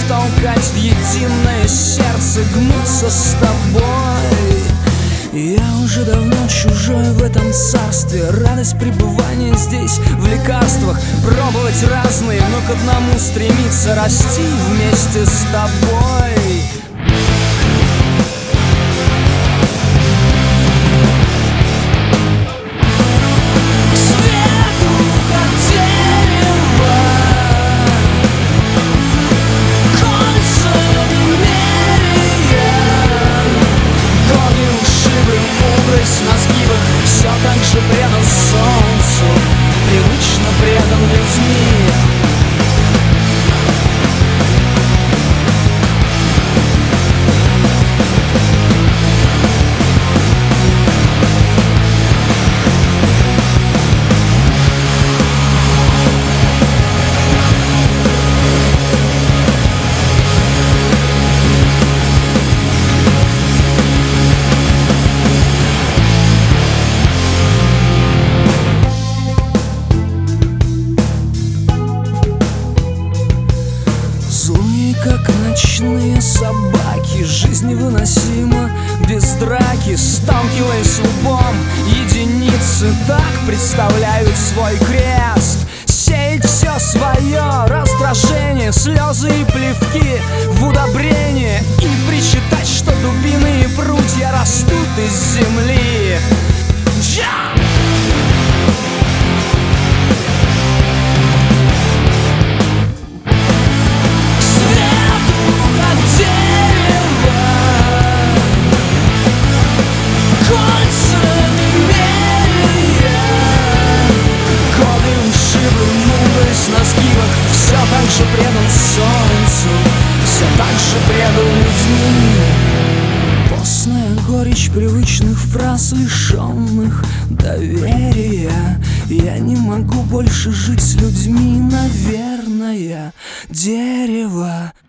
толкать в единое сердце, гнуться с тобой. Я уже давно чужой в этом царстве. Радость пребывания здесь в лекарствах. Пробовать разные, но к одному стремиться, расти вместе с тобой. На сгибах все так же предан солнцу, привычно предан людьми. Как ночные собаки, жизнь невыносима без драки. Сталкиваясь лбом, единицы так представляют свой крест. Сеять все свое раздражение, слезы и плевки в удобрение, и причитать, что дубины и прутья растут из земли. На сгибах все так же предан солнцу, все так же предан людьми. Постная горечь привычных фраз, лишенных доверия. Я не могу больше жить с людьми, наверное, дерево.